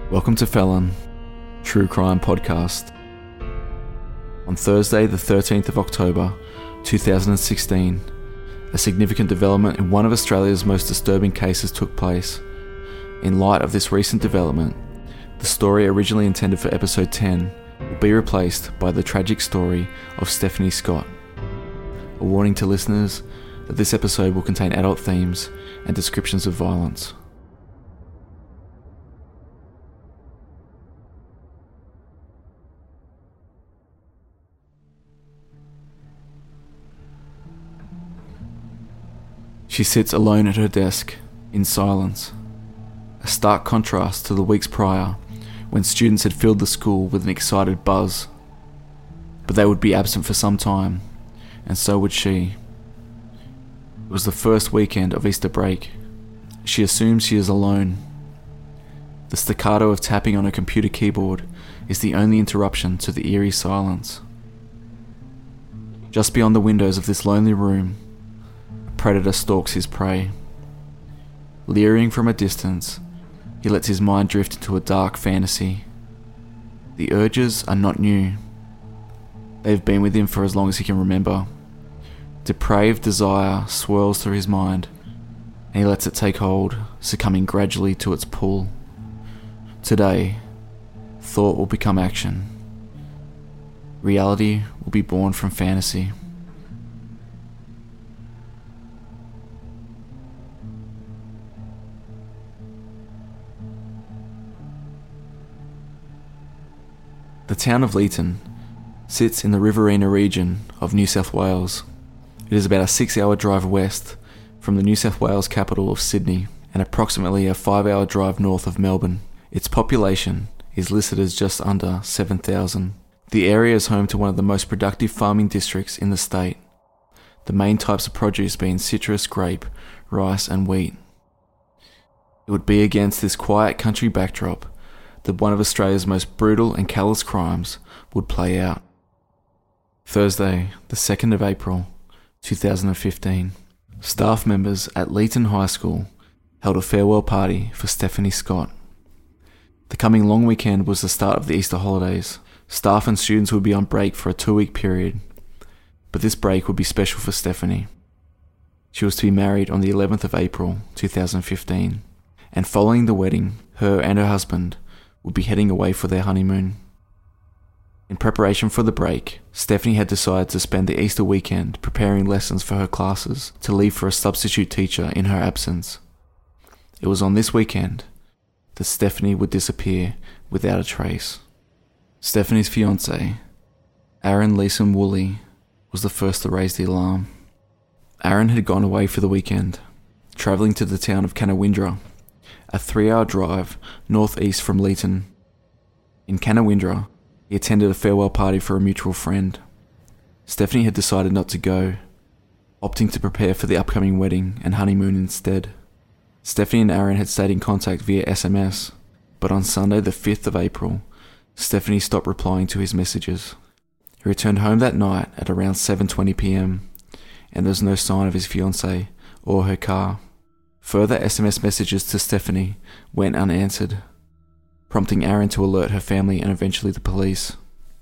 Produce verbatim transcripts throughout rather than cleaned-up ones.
Welcome to Felon, True Crime Podcast. On Thursday, the thirteenth of October, two thousand sixteen, a significant development in one of Australia's most disturbing cases took place. In light of this recent development, the story originally intended for episode ten will be replaced by the tragic story of Stephanie Scott. A warning to listeners that this episode will contain adult themes and descriptions of violence. She sits alone at her desk, in silence. A stark contrast to the weeks prior, when students had filled the school with an excited buzz. But they would be absent for some time, and so would she. It was the first weekend of Easter break. She assumes she is alone. The staccato of tapping on her computer keyboard is the only interruption to the eerie silence. Just beyond the windows of this lonely room, predator stalks his prey. Leering from a distance, he lets his mind drift into a dark fantasy. The urges are not new. They've been with him for as long as he can remember. Depraved desire swirls through his mind, and he lets it take hold, succumbing gradually to its pull. Today, thought will become action. Reality will be born from fantasy. The town of Leeton sits in the Riverina region of New South Wales. It is about a six-hour drive west from the New South Wales capital of Sydney and approximately a five-hour drive north of Melbourne. Its population is listed as just under seven thousand. The area is home to one of the most productive farming districts in the state, the main types of produce being citrus, grape, rice and wheat. It would be against this quiet country backdrop that one of Australia's most brutal and callous crimes would play out. Thursday, the second of April, two thousand fifteen, staff members at Leeton High School held a farewell party for Stephanie Scott. The coming long weekend was the start of the Easter holidays. Staff and students would be on break for a two-week period, but this break would be special for Stephanie. She was to be married on the eleventh of April, two thousand fifteen, and following the wedding, her and her husband would be heading away for their honeymoon. In preparation for the break, Stephanie had decided to spend the Easter weekend preparing lessons for her classes to leave for a substitute teacher in her absence. It was on this weekend that Stephanie would disappear without a trace. Stephanie's fiancé, Aaron Leeson Woolley, was the first to raise the alarm. Aaron had gone away for the weekend, travelling to the town of Canawindra, a three-hour drive northeast from Leeton. In Canawindra, he attended a farewell party for a mutual friend. Stephanie had decided not to go, opting to prepare for the upcoming wedding and honeymoon instead. Stephanie and Aaron had stayed in contact via S M S, but on Sunday the fifth of April, Stephanie stopped replying to his messages. He returned home that night at around seven twenty p.m, and there was no sign of his fiancée or her car. Further S M S messages to Stephanie went unanswered, prompting Aaron to alert her family and eventually the police.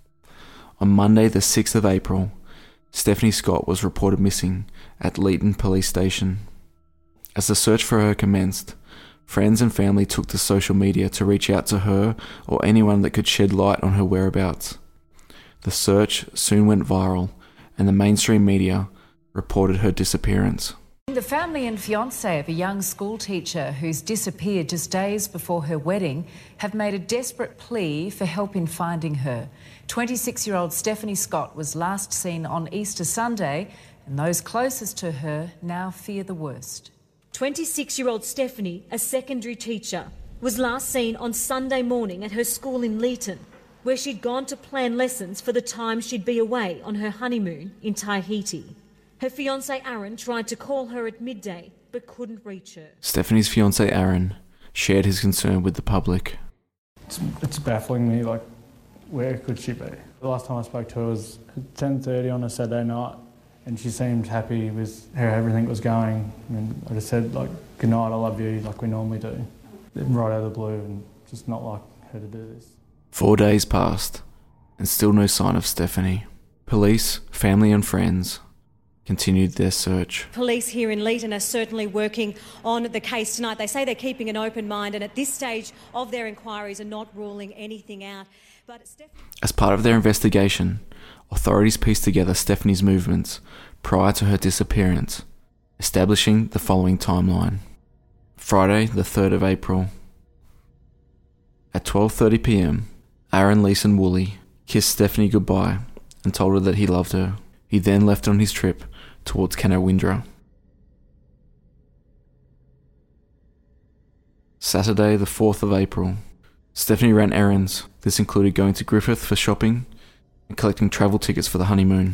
On Monday the sixth of April, Stephanie Scott was reported missing at Leeton Police Station. As the search for her commenced, friends and family took to social media to reach out to her or anyone that could shed light on her whereabouts. The search soon went viral, and the mainstream media reported her disappearance. The family and fiancé of a young school teacher who's disappeared just days before her wedding have made a desperate plea for help in finding her. twenty-six-year-old Stephanie Scott was last seen on Easter Sunday, and those closest to her now fear the worst. twenty-six-year-old Stephanie, a secondary teacher, was last seen on Sunday morning at her school in Leeton, where she'd gone to plan lessons for the time she'd be away on her honeymoon in Tahiti. Her fiancé Aaron tried to call her at midday, but couldn't reach her. Stephanie's fiancé Aaron shared his concern with the public. It's, it's baffling me, like, where could she be? The last time I spoke to her was at ten thirty on a Saturday night, and she seemed happy with how everything was going. And I just said, like, good night, I love you, like we normally do. Right out of the blue, and just not like her to do this. Four days passed, and still no sign of Stephanie. Police, family and friends continued their search. Police here in Leeton are certainly working on the case tonight. They say they're keeping an open mind and at this stage of their inquiries are not ruling anything out. But Steph- As part of their investigation, authorities pieced together Stephanie's movements prior to her disappearance, establishing the following timeline. Friday, the third of April. At twelve thirty p m, Aaron Leeson Woolley kissed Stephanie goodbye and told her that he loved her. He then left on his trip towards Canowindra. Saturday, the fourth of April. Stephanie ran errands. This included going to Griffith for shopping and collecting travel tickets for the honeymoon.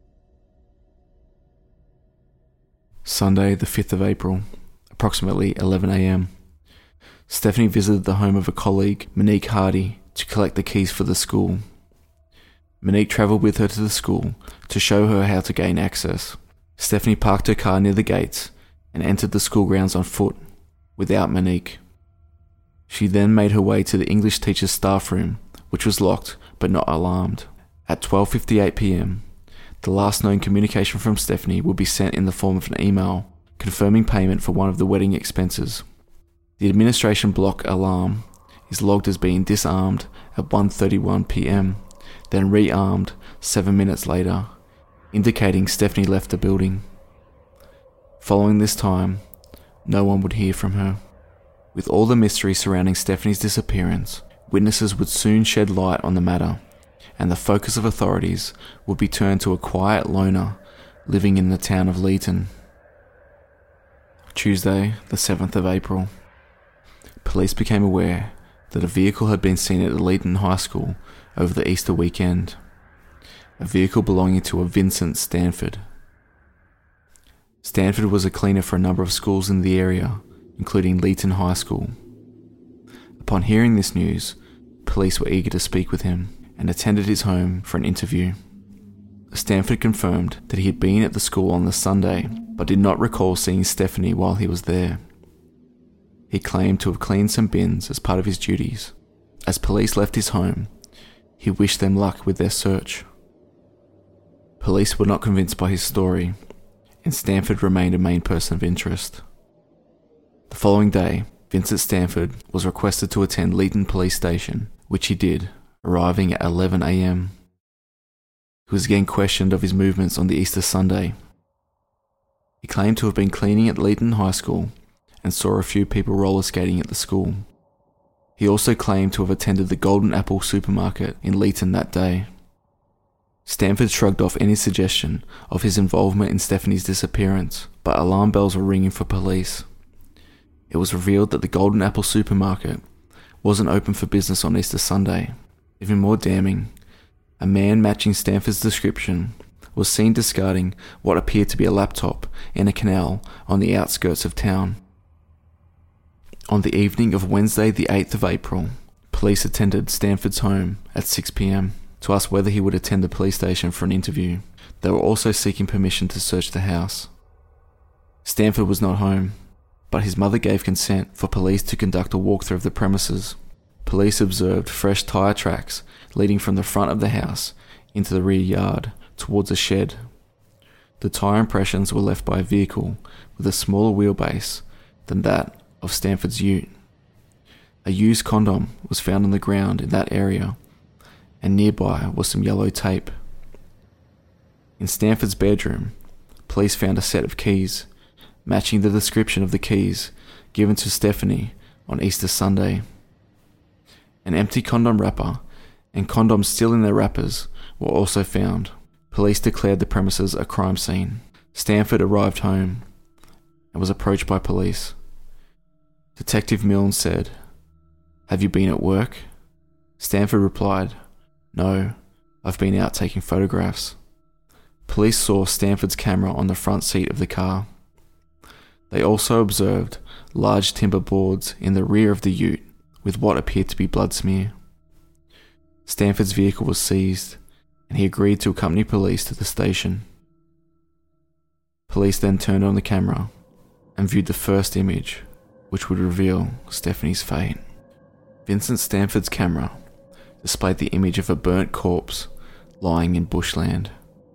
Sunday, the fifth of April, approximately eleven a m. Stephanie visited the home of a colleague, Monique Hardy, to collect the keys for the school. Monique travelled with her to the school to show her how to gain access. Stephanie parked her car near the gates and entered the school grounds on foot, without Monique. She then made her way to the English teacher's staff room, which was locked but not alarmed. At twelve fifty-eight p m, the last known communication from Stephanie would be sent in the form of an email confirming payment for one of the wedding expenses. The administration block alarm is logged as being disarmed at one thirty-one p m, then rearmed seven minutes later, indicating Stephanie left the building. Following this time, no one would hear from her. With all the mystery surrounding Stephanie's disappearance, witnesses would soon shed light on the matter, and the focus of authorities would be turned to a quiet loner living in the town of Leeton. Tuesday, the seventh of April. Police became aware that a vehicle had been seen at the Leeton High School over the Easter weekend. A vehicle belonging to a Vincent Stanford. Stanford was a cleaner for a number of schools in the area, including Leeton High School. Upon hearing this news, police were eager to speak with him and attended his home for an interview. Stanford confirmed that he had been at the school on the Sunday, but did not recall seeing Stephanie while he was there. He claimed to have cleaned some bins as part of his duties. As police left his home, he wished them luck with their search. Police were not convinced by his story, and Stanford remained a main person of interest. The following day, Vincent Stanford was requested to attend Leeton Police Station, which he did, arriving at eleven a m. He was again questioned of his movements on the Easter Sunday. He claimed to have been cleaning at Leeton High School and saw a few people roller skating at the school. He also claimed to have attended the Golden Apple supermarket in Leeton that day. Stanford shrugged off any suggestion of his involvement in Stephanie's disappearance, but alarm bells were ringing for police. It was revealed that the Golden Apple supermarket wasn't open for business on Easter Sunday. Even more damning, a man matching Stanford's description was seen discarding what appeared to be a laptop in a canal on the outskirts of town. On the evening of Wednesday the eighth of April, police attended Stanford's home at six p m to ask whether he would attend the police station for an interview. They were also seeking permission to search the house. Stanford was not home, but his mother gave consent for police to conduct a walkthrough of the premises. Police observed fresh tyre tracks leading from the front of the house into the rear yard towards a shed. The tyre impressions were left by a vehicle with a smaller wheelbase than that of Stanford's ute. A used condom was found on the ground in that area, and nearby was some yellow tape. In Stanford's bedroom, police found a set of keys, matching the description of the keys given to Stephanie on Easter Sunday. An empty condom wrapper and condoms still in their wrappers were also found. Police declared the premises a crime scene. Stanford arrived home and was approached by police. Detective Milne said, "Have you been at work?" Stanford replied, "No, I've been out taking photographs." Police saw Stanford's camera on the front seat of the car. They also observed large timber boards in the rear of the ute with what appeared to be blood smear. Stanford's vehicle was seized, and he agreed to accompany police to the station. Police then turned on the camera and viewed the first image, which would reveal Stephanie's fate. Vincent Stanford's camera displayed the image of a burnt corpse lying in bushland.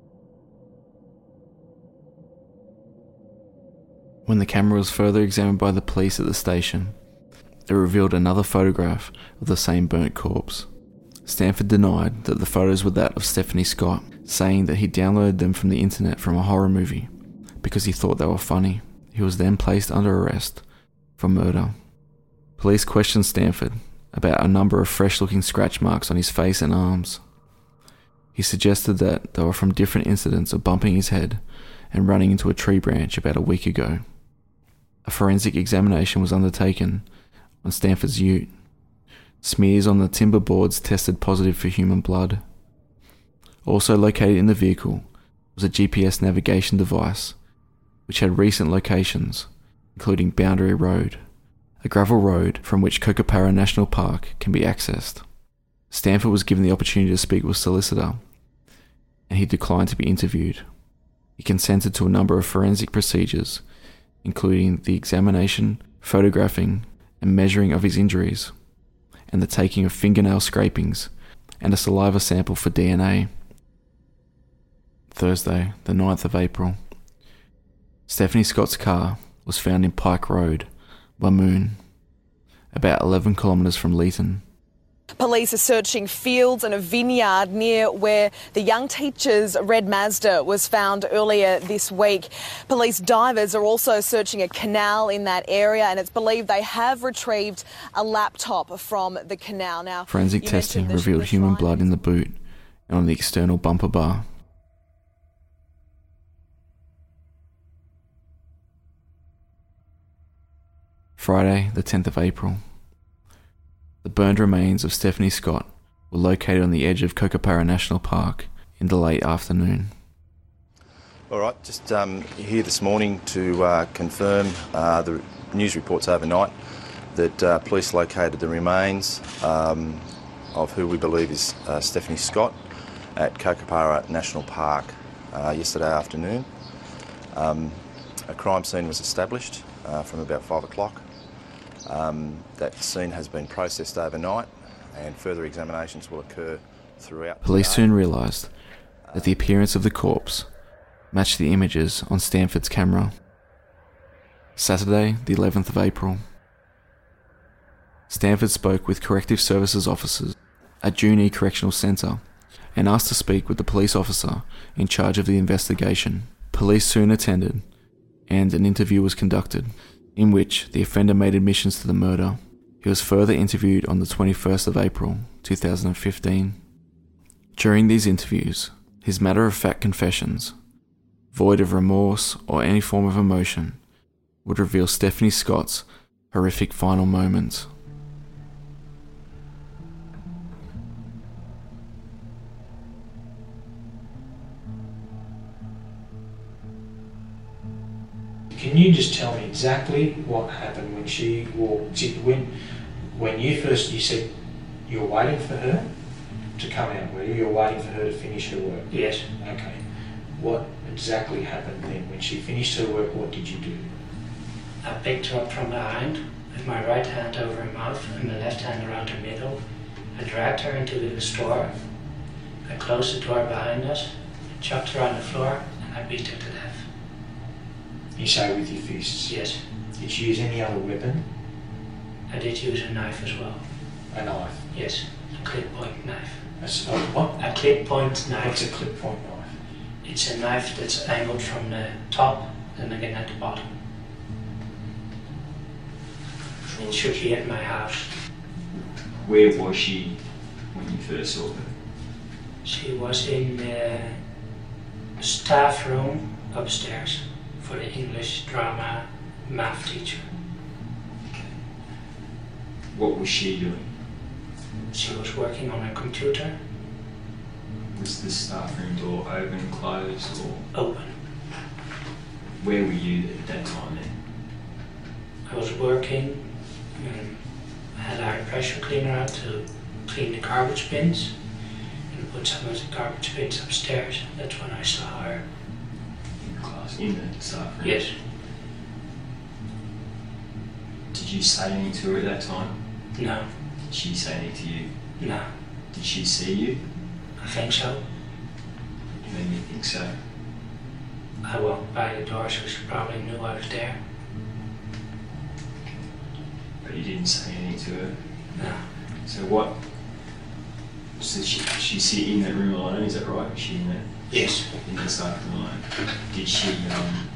When the camera was further examined by the police at the station, it revealed another photograph of the same burnt corpse. Stanford denied that the photos were that of Stephanie Scott, saying that he downloaded them from the internet from a horror movie because he thought they were funny. He was then placed under arrest for murder. Police questioned Stanford about a number of fresh-looking scratch marks on his face and arms. He suggested that they were from different incidents of bumping his head and running into a tree branch about a week ago. A forensic examination was undertaken on Stanford's ute. Smears on the timber boards tested positive for human blood. Also located in the vehicle was a G P S navigation device, which had recent locations, including Boundary Road, a gravel road from which Kokopara National Park can be accessed. Stanford was given the opportunity to speak with a solicitor, and he declined to be interviewed. He consented to a number of forensic procedures, including the examination, photographing, and measuring of his injuries, and the taking of fingernail scrapings and a saliva sample for D N A. Thursday, the ninth of April. Stephanie Scott's car was found in Pike Road, Wamoon, about eleven kilometres from Leeton. Police are searching fields and a vineyard near where the young teacher's red Mazda was found earlier this week. Police divers are also searching a canal in that area, and it's believed they have retrieved a laptop from the canal. Now, forensic testing revealed human blood in the boot and on the external bumper bar. Friday, the tenth of April. The burned remains of Stephanie Scott were located on the edge of Kokopara National Park in the late afternoon. All right, just um, here this morning to uh, confirm uh, the news reports overnight that uh, police located the remains um, of who we believe is uh, Stephanie Scott at Kokopara National Park uh, yesterday afternoon. Um, a crime scene was established uh, from about five o'clock. Um, that scene has been processed overnight and further examinations will occur throughout. Police soon realised that the appearance of the corpse matched the images on Stanford's camera. Saturday, the eleventh of April. Stanford spoke with corrective services officers at Junee Correctional Centre and asked to speak with the police officer in charge of the investigation. Police soon attended and an interview was conducted, in which the offender made admissions to the murder. He was further interviewed on the twenty-first of April two thousand fifteen. During these interviews, his matter-of-fact confessions, void of remorse or any form of emotion, would reveal Stephanie Scott's horrific final moments. Can you just tell me exactly what happened when she walked? When, when you first, you said you were waiting for her to come out, were you? You were waiting for her to finish her work? Yes. Okay. What exactly happened then? When she finished her work, what did you do? I picked her up from behind with my right hand over her mouth and my left hand around her middle. I dragged her into the store. I closed the door behind us, chucked her on the floor, and I beat her to death. You say with your fists? Yes. Did you use any other weapon? I did use a knife as well. A knife? Yes, a clip point knife. A, a what? A clip point knife. What's a clip point knife? It's a knife that's angled from the top and again at the bottom. It should be at my house. Where was she when you first saw her? She was in the staff room upstairs for the English drama math teacher. What was she doing? She was working on her computer. Was the staff room door open, closed, or? Open. Where were you at that time then? I was working and I had our pressure cleaner out to clean the garbage bins and put some of the garbage bins upstairs. That's when I saw her. In class, in the staff room? Yes. Did you say anything to her at that time? No. Did she say anything to you? No. Did she see you? I think so. You made me think so. I walked by the door, so she probably knew I was there. But you didn't say anything to her? No. So what? So she, she sit in that room alone, is that right? Was she in that? Yes. In the staff room alone. Did she, um...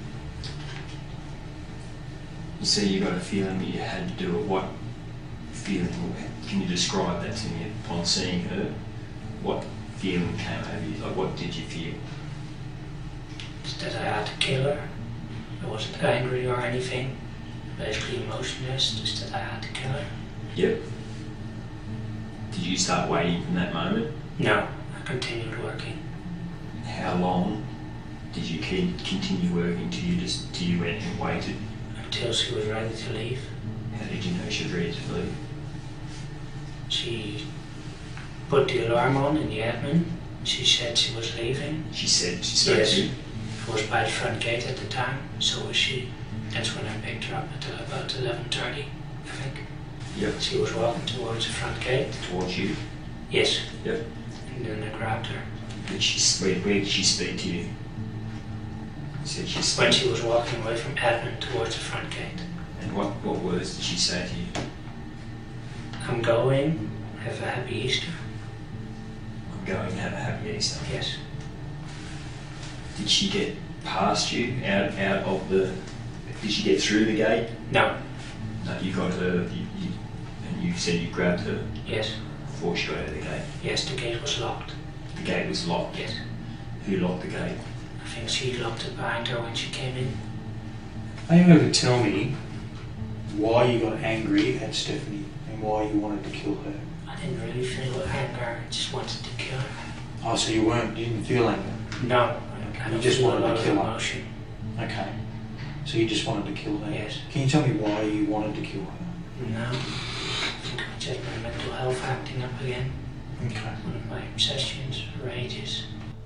You say you got a feeling that you had to do it. What feeling? Can you describe that to me upon seeing her? What feeling came over you? Like, what did you feel? Just that I had to kill her. I wasn't angry or anything. Basically emotionless, just that I had to kill her. Yep. Did you start waiting from that moment? No, I continued working. How long did you keep continue working till you just till you went and waited? Until she was ready to leave. How did you know she was ready to leave? She put the alarm on in the admin. She said she was leaving. She said she spoke Yes. to you? I was by the front gate at the time, so was she. That's when I picked her up at about eleven thirty, I think. Yep. She was walking towards the front gate. Towards you? Yes. Yep. And then I grabbed her. Did she, where, where did she speak to you? You said she spoke. When she was walking away from admin towards the front gate. And what, what words did she say to you? I'm going. Have a happy Easter. I'm going to have a happy Easter. Yes. Did she get past you, out out of the... Did she get through the gate? No. No, you got her, you, you, and you said you grabbed her Yes. before she got out of the gate. Yes, the gate was locked. The gate was locked? Yes. Who locked the gate? I think she locked it behind her when she came in. Are you able to tell me why you got angry at Stephanie and why you wanted to kill her? I didn't really feel anger, I just wanted to kill her. Oh, so you weren't, you didn't feel anger? No, I You don't just feel a wanted lot to of kill her? emotion. Okay. So you just wanted to kill her? Yes. Can you tell me why you wanted to kill her? No. I think it's just my mental health acting up again. Okay. One of my obsessions, rages.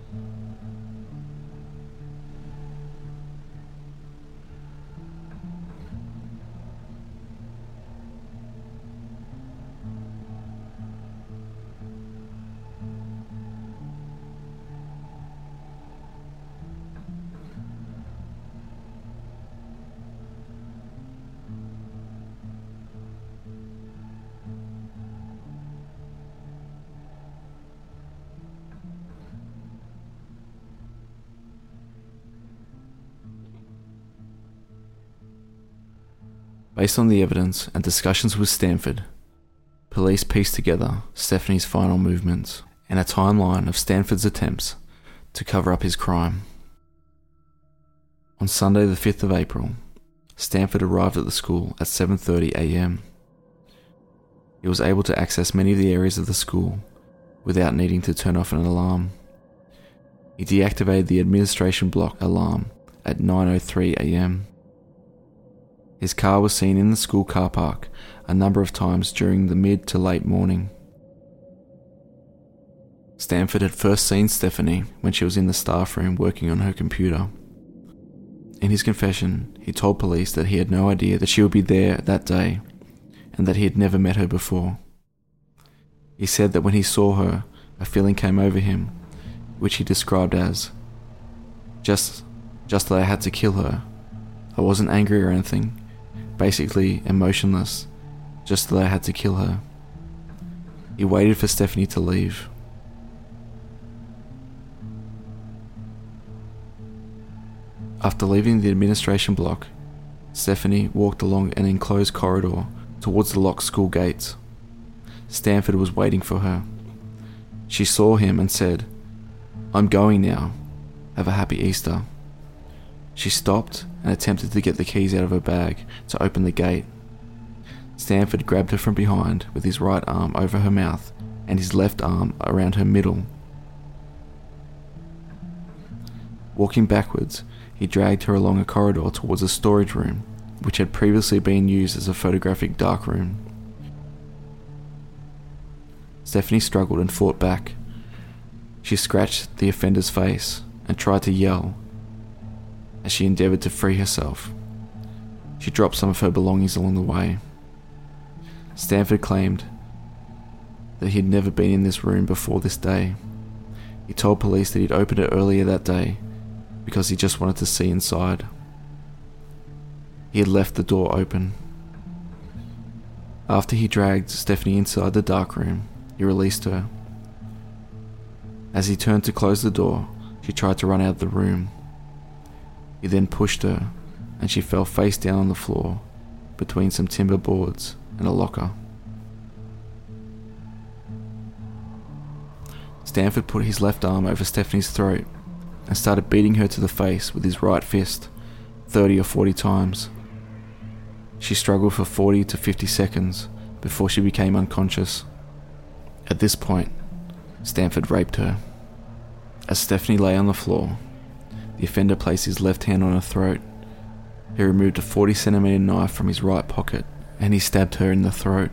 Based on the evidence and discussions with Stanford, police pieced together Stephanie's final movements and a timeline of Stanford's attempts to cover up his crime. On Sunday the fifth of April, Stanford arrived at the school at seven thirty a m. He was able to access many of the areas of the school without needing to turn off an alarm. He deactivated the administration block alarm at nine oh three a m. His car was seen in the school car park a number of times during the mid to late morning. Stanford had first seen Stephanie when she was in the staff room working on her computer. In his confession, he told police that he had no idea that she would be there that day and that he had never met her before. He said that when he saw her, a feeling came over him, which he described as, just, just that I had to kill her. I wasn't angry or anything. Basically emotionless, just that I had to kill her. He waited for Stephanie to leave. After leaving the administration block, Stephanie walked along an enclosed corridor towards the locked school gates. Stanford was waiting for her. She saw him and said, "I'm going now. Have a happy Easter." She stopped and attempted to get the keys out of her bag to open the gate. Stanford grabbed her from behind with his right arm over her mouth and his left arm around her middle. Walking backwards, he dragged her along a corridor towards a storage room, which had previously been used as a photographic darkroom. Stephanie struggled and fought back. She scratched the offender's face and tried to yell as she endeavoured to free herself. She dropped some of her belongings along the way. Stanford claimed that he had never been in this room before this day. He told police that he'd opened it earlier that day because he just wanted to see inside. He had left the door open. After he dragged Stephanie inside the dark room, he released her. As he turned to close the door, she tried to run out of the room. He then pushed her, and she fell face down on the floor between some timber boards and a locker. Stanford put his left arm over Stephanie's throat and started beating her to the face with his right fist, thirty or forty times. She struggled for forty to fifty seconds before she became unconscious. At this point, Stanford raped her. As Stephanie lay on the floor, the offender placed his left hand on her throat. He removed a forty centimeter knife from his right pocket and he stabbed her in the throat.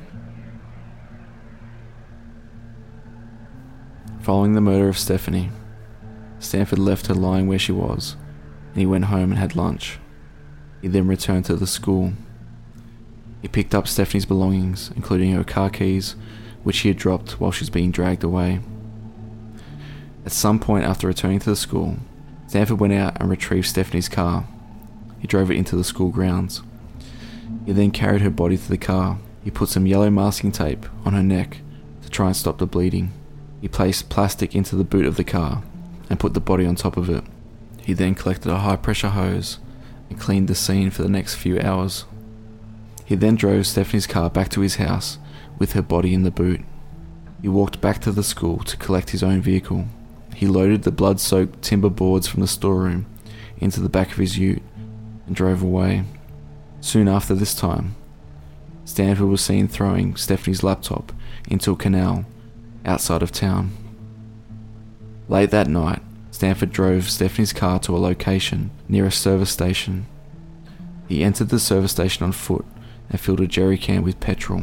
Following the murder of Stephanie, Stanford left her lying where she was and he went home and had lunch. He then returned to the school. He picked up Stephanie's belongings, including her car keys, which she had dropped while she was being dragged away. At some point after returning to the school, Stanford went out and retrieved Stephanie's car. He drove it into the school grounds. He then carried her body to the car. He put some yellow masking tape on her neck to try and stop the bleeding. He placed plastic into the boot of the car and put the body on top of it. He then collected a high-pressure hose and cleaned the scene for the next few hours. He then drove Stephanie's car back to his house with her body in the boot. He walked back to the school to collect his own vehicle. He loaded the blood-soaked timber boards from the storeroom into the back of his ute and drove away. Soon after this time, Stanford was seen throwing Stephanie's laptop into a canal outside of town. Late that night, Stanford drove Stephanie's car to a location near a service station. He entered the service station on foot and filled a jerry can with petrol.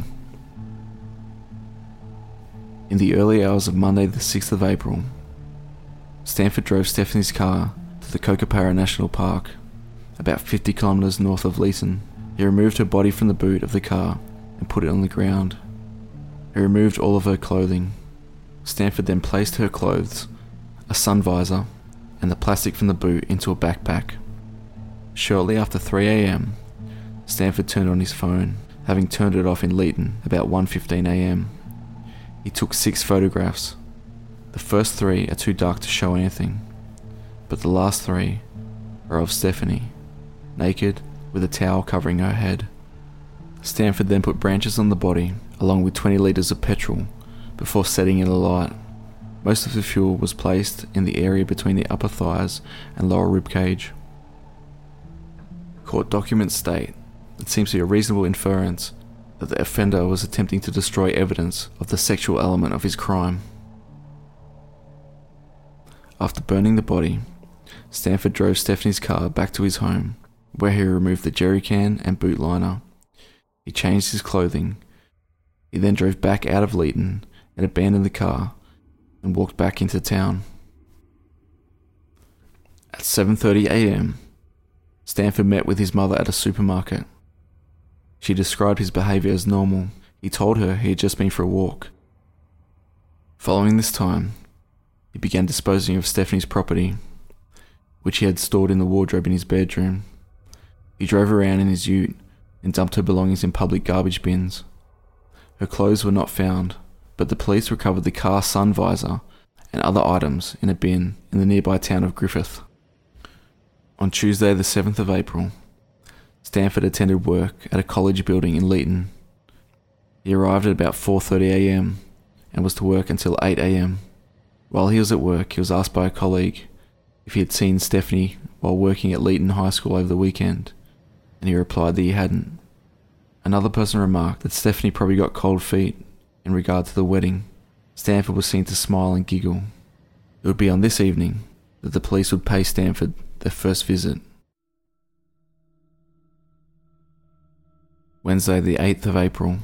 In the early hours of Monday the sixth of April, Stanford drove Stephanie's car to the Cocoparra National Park, about fifty kilometres north of Leeton. He removed her body from the boot of the car and put it on the ground. He removed all of her clothing. Stanford then placed her clothes, a sun visor, and the plastic from the boot into a backpack. Shortly after three a m, Stanford turned on his phone, having turned it off in Leeton about one fifteen a m. He took six photographs. The first three are too dark to show anything, but the last three are of Stephanie, naked with a towel covering her head. Stanford then put branches on the body along with twenty litres of petrol before setting it alight. Most of the fuel was placed in the area between the upper thighs and lower ribcage. Court documents state it seems to be a reasonable inference that the offender was attempting to destroy evidence of the sexual element of his crime. After burning the body, Stanford drove Stephanie's car back to his home, where he removed the jerry can and boot liner. He changed his clothing. He then drove back out of Leeton and abandoned the car and walked back into town. At seven thirty a m, Stanford met with his mother at a supermarket. She described his behaviour as normal. He told her he had just been for a walk. Following this time, he began disposing of Stephanie's property, which he had stored in the wardrobe in his bedroom. He drove around in his ute and dumped her belongings in public garbage bins. Her clothes were not found, but the police recovered the car sun visor and other items in a bin in the nearby town of Griffith. On Tuesday the seventh of April, Stanford attended work at a college building in Leeton. He arrived at about four thirty a m and was to work until eight a m. While he was at work, he was asked by a colleague if he had seen Stephanie while working at Leeton High School over the weekend, and he replied that he hadn't. Another person remarked that Stephanie probably got cold feet in regard to the wedding. Stanford was seen to smile and giggle. It would be on this evening that the police would pay Stanford their first visit. Wednesday the eighth of April.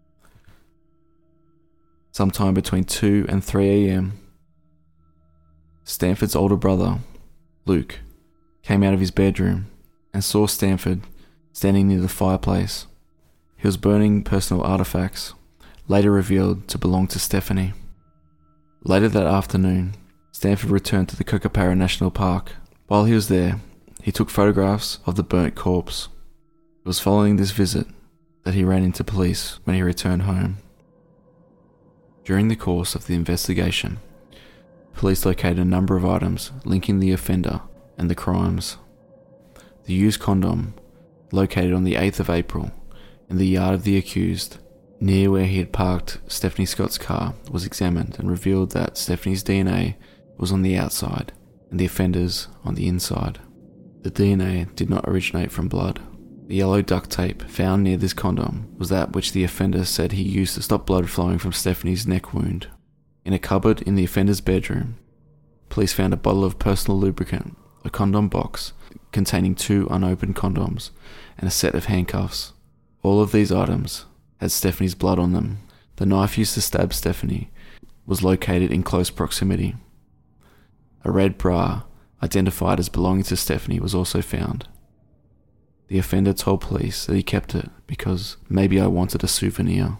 Sometime between two and three a m, Stanford's older brother, Luke, came out of his bedroom and saw Stanford standing near the fireplace. He was burning personal artifacts, later revealed to belong to Stephanie. Later that afternoon, Stanford returned to the Kookaburra National Park. While he was there, he took photographs of the burnt corpse. It was following this visit that he ran into police when he returned home. During the course of the investigation, police located a number of items linking the offender and the crimes. The used condom, located on the eighth of April in the yard of the accused, near where he had parked Stephanie Scott's car, was examined and revealed that Stephanie's D N A was on the outside and the offender's on the inside. The D N A did not originate from blood. The yellow duct tape found near this condom was that which the offender said he used to stop blood flowing from Stephanie's neck wound. In a cupboard in the offender's bedroom, police found a bottle of personal lubricant, a condom box containing two unopened condoms, and a set of handcuffs. All of these items had Stephanie's blood on them. The knife used to stab Stephanie was located in close proximity. A red bra, identified as belonging to Stephanie, was also found. The offender told police that he kept it because maybe I wanted a souvenir.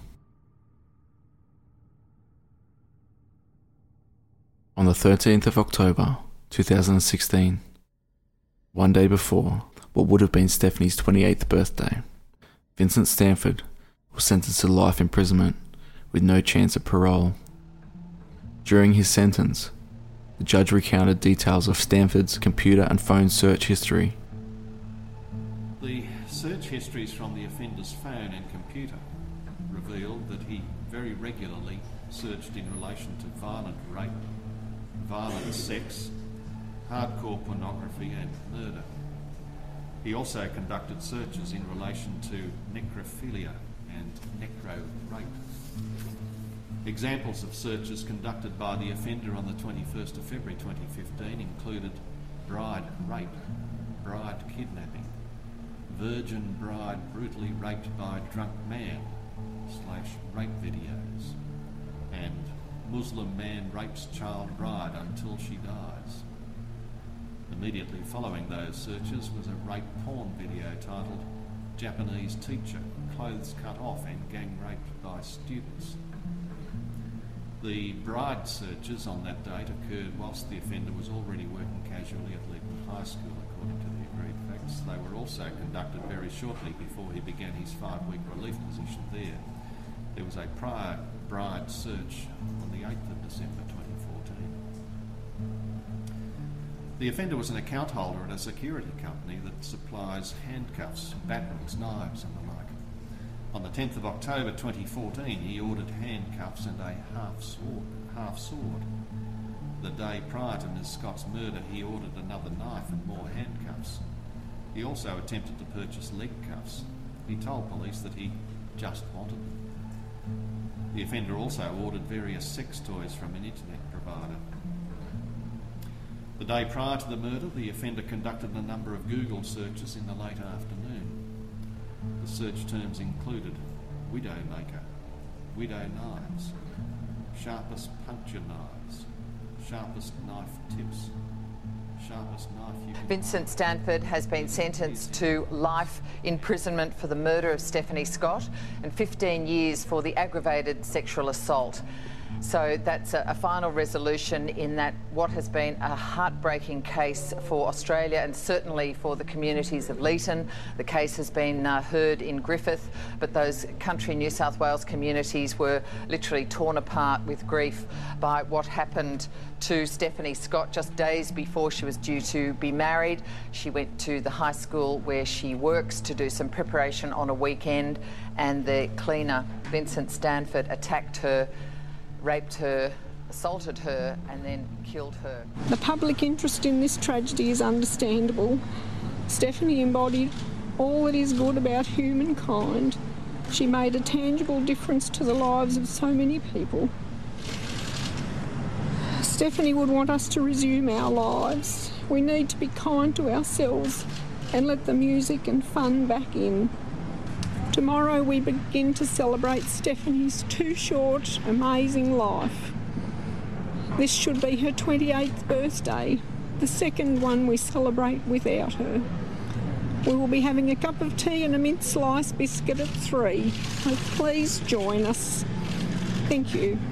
On the thirteenth of October two thousand sixteen, one day before what would have been Stephanie's twenty-eighth birthday, Vincent Stanford was sentenced to life imprisonment with no chance of parole. During his sentence, the judge recounted details of Stanford's computer and phone search history. The search histories from the offender's phone and computer revealed that he very regularly searched in relation to violent rape, violent sex, hardcore pornography and murder. He also conducted searches in relation to necrophilia and necro-rape. Examples of searches conducted by the offender on the twenty-first of February twenty fifteen included bride rape, bride kidnapping, virgin bride brutally raped by drunk man slash rape videos, and Muslim man rapes child bride until she dies. Immediately following those searches was a rape porn video titled Japanese Teacher, Clothes Cut Off and Gang Raped by Students. The bride searches on that date occurred whilst the offender was already working casually at Leeton High School, according to the agreed facts. They were also conducted very shortly before he began his five-week relief position there. There was a prior bride search on the eighth of December twenty fourteen. The offender was an account holder at a security company that supplies handcuffs, batons, knives and the like. On the tenth of October twenty fourteen, he ordered handcuffs and a half sword. Half sword. The day prior to Miz Scott's murder, he ordered another knife and more handcuffs. He also attempted to purchase leg cuffs. He told police that he just wanted them. The offender also ordered various sex toys from an internet provider. The day prior to the murder, the offender conducted a number of Google searches in the late afternoon. The search terms included widowmaker, widow knives, sharpest puncture knives, sharpest knife tips, sharpest knife you can... Vincent Stanford has been sentenced to life imprisonment for the murder of Stephanie Scott and fifteen years for the aggravated sexual assault. So that's a, a final resolution in that what has been a heartbreaking case for Australia and certainly for the communities of Leeton. The case has been uh, heard in Griffith, but those country New South Wales communities were literally torn apart with grief by what happened to Stephanie Scott just days before she was due to be married. She went to the high school where she works to do some preparation on a weekend, and the cleaner, Vincent Stanford, attacked her, raped her, assaulted her and then killed her. The public interest in this tragedy is understandable. Stephanie embodied all that is good about humankind. She made a tangible difference to the lives of so many people. Stephanie would want us to resume our lives. We need to be kind to ourselves and let the music and fun back in. Tomorrow we begin to celebrate Stephanie's too short, amazing life. This should be her twenty-eighth birthday, the second one we celebrate without her. We will be having a cup of tea and a mint slice biscuit at three, so please join us. Thank you.